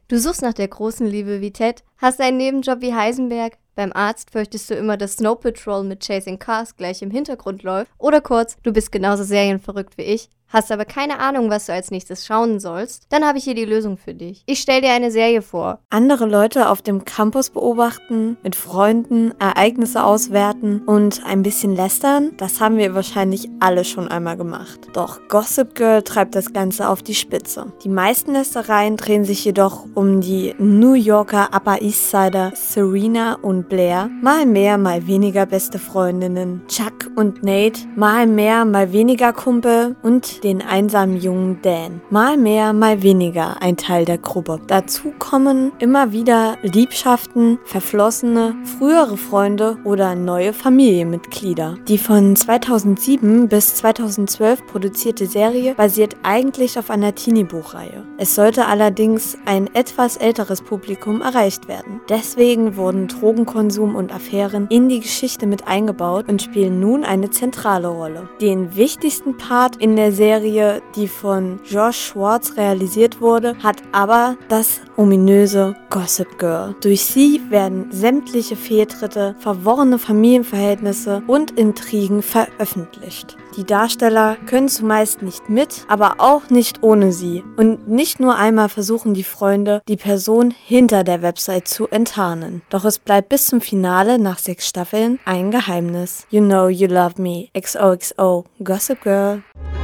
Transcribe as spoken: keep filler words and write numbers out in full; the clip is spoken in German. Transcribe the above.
Du suchst nach der großen Liebe wie Ted, hast einen Nebenjob wie Heisenberg, beim Arzt fürchtest du immer, dass Snow Patrol mit Chasing Cars gleich im Hintergrund läuft, oder kurz, du bist genauso serienverrückt wie ich, hast aber keine Ahnung, was du als nächstes schauen sollst, dann habe ich hier die Lösung für dich. Ich stell dir eine Serie vor. Andere Leute auf dem Campus beobachten, mit Freunden Ereignisse auswerten und ein bisschen lästern, das haben wir wahrscheinlich alle schon einmal gemacht. Doch Gossip Girl treibt das Ganze auf die Spitze. Die meisten Lästereien drehen sich jedoch um die New Yorker Upper East Sider Serena und Blair, mal mehr, mal weniger beste Freundinnen, Chuck und Nate, mal mehr, mal weniger Kumpel und den einsamen jungen Dan. Mal mehr, mal weniger ein Teil der Gruppe. Dazu kommen immer wieder Liebschaften, verflossene, frühere Freunde oder neue Familienmitglieder. Die von zweitausendsieben bis zweitausendzwölf produzierte Serie basiert eigentlich auf einer Teenie-Buchreihe. Es sollte allerdings ein etwas älteres Publikum erreicht werden. Deswegen wurden Drogenkonsum und Affären in die Geschichte mit eingebaut und spielen nun eine zentrale Rolle. Den wichtigsten Part in der Serie Serie, die von Josh Schwartz realisiert wurde, hat aber das ominöse Gossip Girl. Durch sie werden sämtliche Fehltritte, verworrene Familienverhältnisse und Intrigen veröffentlicht. Die Darsteller können zumeist nicht mit, aber auch nicht ohne sie. Und nicht nur einmal versuchen die Freunde, die Person hinter der Website zu enttarnen. Doch es bleibt bis zum Finale nach sechs Staffeln ein Geheimnis. You know you love me. X O X O. Gossip Girl.